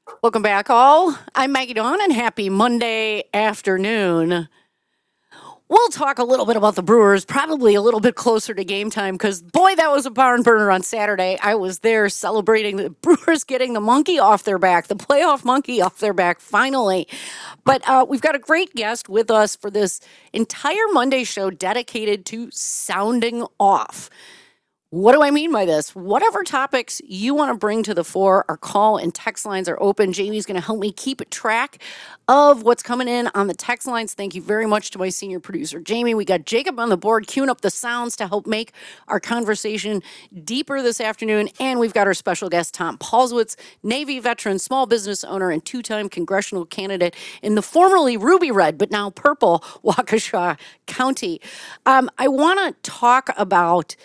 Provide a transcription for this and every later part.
Welcome back, all. I'm Maggie Dawn, and happy Monday afternoon. We'll talk a little bit about the Brewers, probably a little bit closer to game time, because boy, that was a barn burner on Saturday. I was there celebrating the Brewers getting the monkey off their back, the playoff monkey off their back, finally. But we've got a great guest with us for this entire Monday show dedicated to sounding off. What do I mean by this? Whatever topics you want to bring to the fore, our call and text lines are open. Jamie's going to help me keep track of what's coming in on the text lines. Thank you very much to my senior producer, Jamie. We got Jacob on the board queuing up the sounds to help make our conversation deeper this afternoon. And we've got our special guest, Tom Paulswitz, Navy veteran, small business owner, and two-time congressional candidate in the formerly ruby red, but now purple Waukesha County. I want to talk about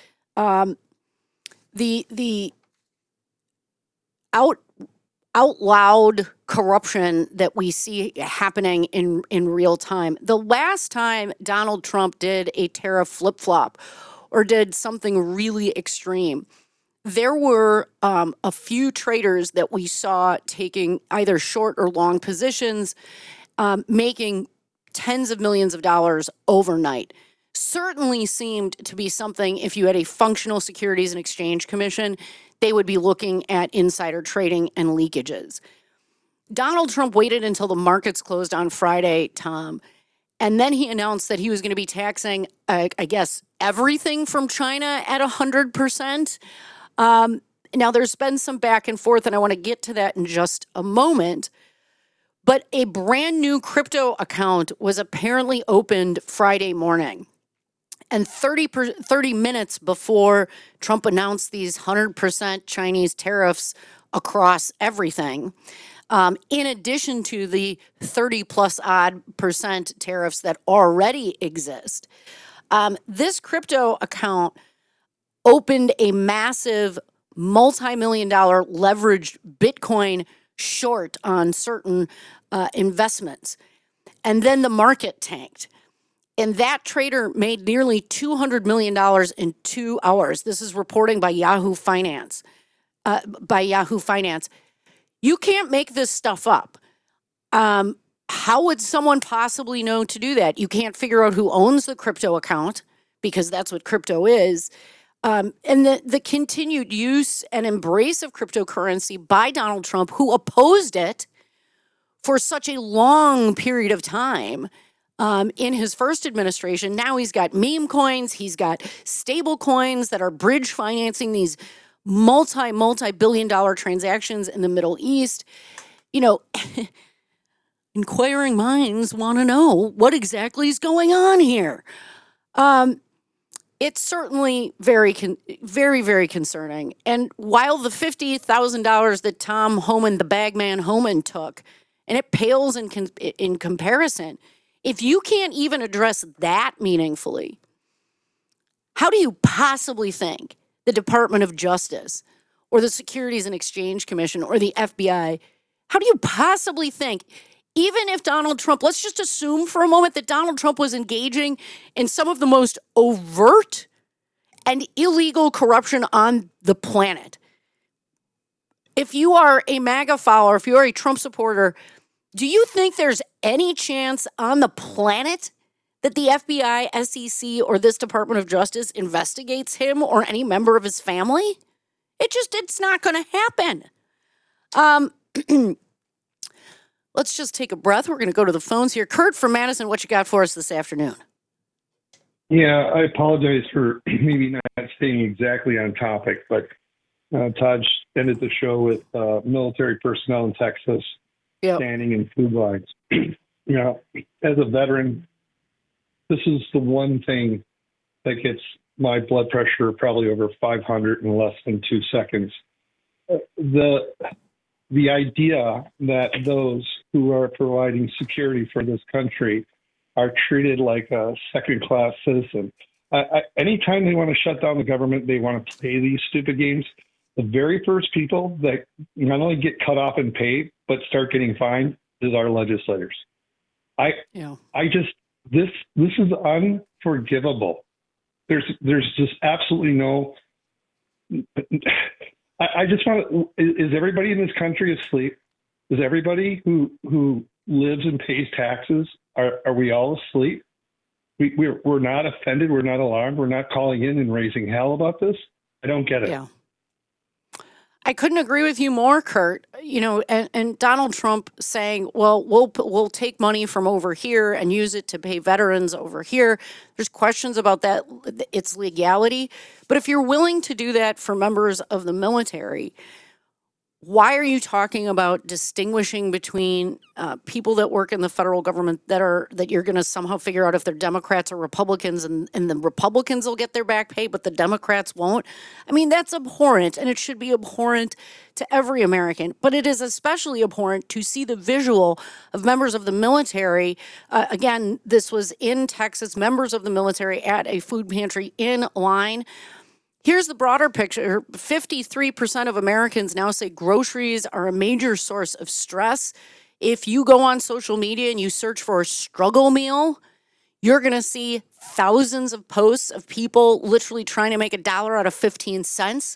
the out loud corruption that we see happening in real time. The last time Donald Trump did a tariff flip flop or did something really extreme, there were a few traders that we saw taking either short or long positions, making tens of millions of dollars overnight. Certainly seemed to be something, if you had a functional Securities and Exchange Commission, they would be looking at insider trading and leakages. Donald Trump waited until the markets closed on Friday, Tom, and then he announced that he was going to be taxing, I guess, everything from China at 100%. Now, there's been some back and forth, and I want to get to that in just a moment. But a brand new crypto account was apparently opened Friday morning. And 30 minutes before Trump announced these 100% Chinese tariffs across everything, in addition to the 30 plus odd percent tariffs that already exist, this crypto account opened a massive multi-million dollar leveraged Bitcoin short on certain investments. And then the market tanked. And that trader made nearly $200 million in 2 hours. This is reporting by Yahoo Finance. You can't make this stuff up. How would someone possibly know to do that? You can't figure out who owns the crypto account, because that's what crypto is. And the continued use and embrace of cryptocurrency by Donald Trump, who opposed it for such a long period of time. In his first administration, now he's got meme coins, he's got stable coins that are bridge financing these multi-billion dollar transactions in the Middle East. You know, inquiring minds want to know what exactly is going on here. It's certainly very, very concerning. And while the $50,000 that Tom Homan, the bagman Homan, took, and it pales in comparison, if you can't even address that meaningfully, how do you possibly think the Department of Justice or the Securities and Exchange Commission or the FBI, how do you possibly think, even if Donald Trump, let's just assume for a moment that Donald Trump was engaging in some of the most overt and illegal corruption on the planet? If you are a MAGA follower, if you are a Trump supporter, do you think there's any chance on the planet that the FBI, SEC, or this Department of Justice investigates him or any member of his family? It's not going to happen. Let's just take a breath. We're going to go to the phones here. Kurt from Madison, what you got for us this afternoon? Yeah, I apologize for maybe not staying exactly on topic, but Todd ended the show with military personnel in Texas standing in food lines. As a veteran, this is the one thing that gets my blood pressure probably over 500 in less than 2 seconds. The idea that those who are providing security for this country are treated like a second-class citizen. Anytime they want to shut down the government, they want to play these stupid games. The very first people that not only get cut off and paid, but start getting fined is our legislators. This is unforgivable. There's just absolutely no. I just want to. Is everybody in this country asleep? Is everybody who lives and pays taxes, are we all asleep? We're not offended. We're not alarmed. We're not calling in and raising hell about this. I don't get it. Yeah. I couldn't agree with you more, Kurt. And Donald Trump saying, well, we'll take money from over here and use it to pay veterans over here. There's questions about that, its legality. But if you're willing to do that for members of the military, why are you talking about distinguishing between people that work in the federal government that you're going to somehow figure out if they're Democrats or Republicans, and the Republicans will get their back pay, but the Democrats won't? I mean, that's abhorrent, and it should be abhorrent to every American. But it is especially abhorrent to see the visual of members of the military. Again, this was in Texas, members of the military at a food pantry in line. Here's the broader picture. 53% of Americans now say groceries are a major source of stress. If you go on social media and you search for a struggle meal, you're going to see thousands of posts of people literally trying to make $1 out of 15 cents.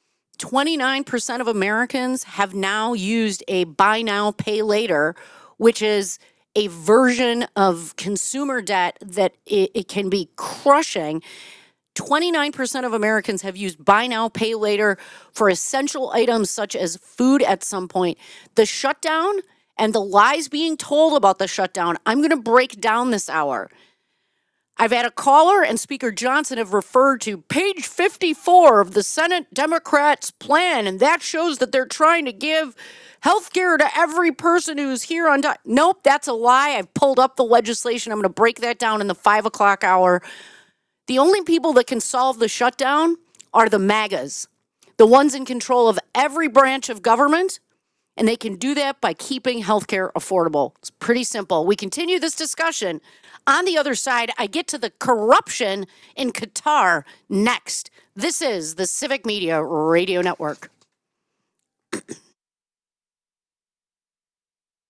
29% of Americans have now used a buy now, pay later, which is a version of consumer debt that it can be crushing. 29% of Americans have used buy now, pay later for essential items such as food at some point. The shutdown and the lies being told about the shutdown, I'm going to break down this hour. I've had a caller and Speaker Johnson have referred to page 54 of the Senate Democrats' plan, and that shows that they're trying to give health care to every person who's here on time. Nope, that's a lie. I've pulled up the legislation. I'm going to break that down in the 5 o'clock hour. The only people that can solve the shutdown are the MAGAs, the ones in control of every branch of government, and they can do that by keeping healthcare affordable. It's pretty simple. We continue this discussion. On the other side, I get to the corruption in Qatar next. This is the Civic Media Radio Network.